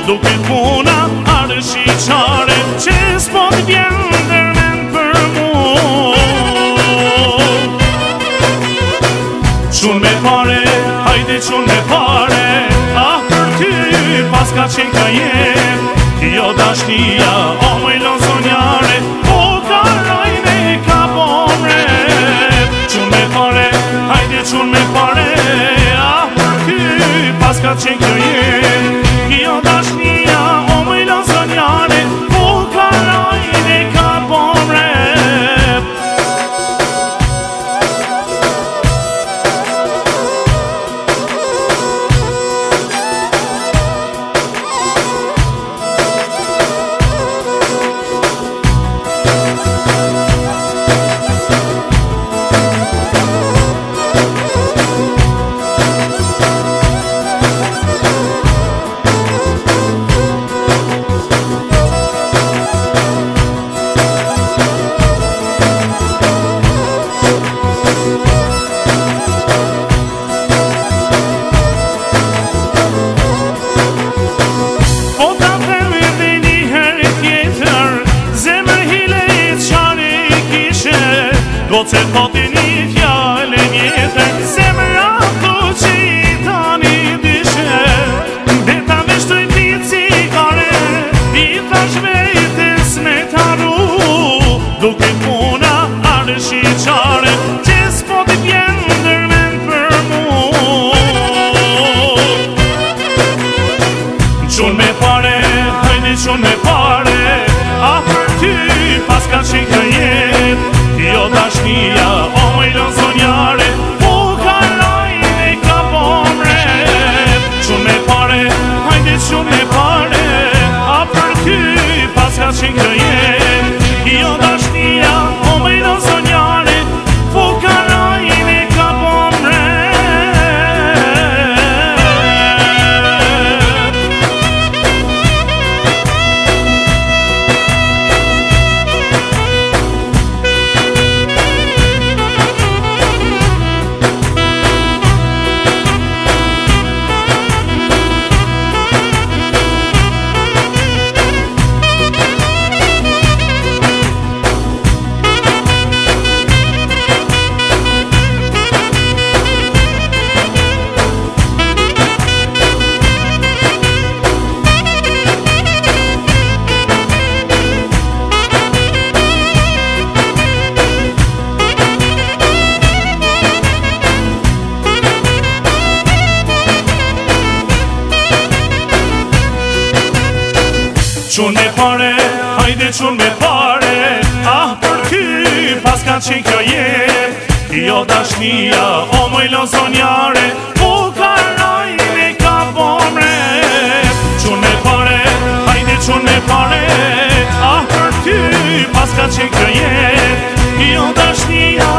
duke puna arshi qare që s'po t'vjen ndërmen për mu. Qun me pare, hajde qun me pare, për ty pas ka qenë ka jem, jo dashnia o mëj lonzonjare, po karajne ka pomre. Qun me pare, hajde qun me pare, për ty pas ka qenë ka jem, jo dashnia o mëj lonzonjare, po karajne ka pomre. Goce po t'i një fjallë mjetër, zemra ku që i tani dishe. Beta me shtoj t'i cigare, i thash vetës me t'arru, duke puna arshi qare, që s'po t'i vjen ndërmen për mu. Qun me pare, hajde qun me pare, për ty pas ka qenë ka jet, jo dashnia o mëj lonzonjare, po karajne ka pomre. Qun me pare, hajde qun me pare, për ty pas ka qenë ka jet, jo dashnia o mëj lonzonjare, po karajne ka pomre. Qun me pare, hajde qun me pare, për ty pas ka qenë kjo jet, jo dashnia o mëj lonzonjare, po karajne ka pomre. Qun me pare, hajde qun me pare, për ty pas ka qenë kjo jet, jo dashnia